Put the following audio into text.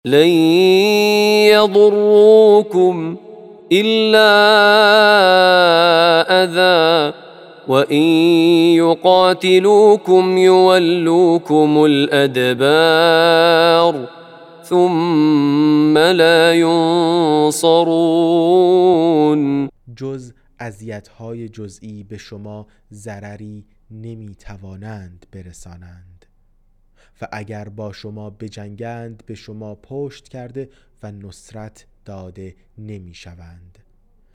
لن يضروكم إلا أذى وإن يقاتلوكم يولوكم الأدبار ثم لا ينصرون. جز اذیت‌های جزئی به شما ضرری نمی‌توانند برسانند و اگر با شما بجنگند به شما پشت کرده و نصرت داده نمی‌شوند.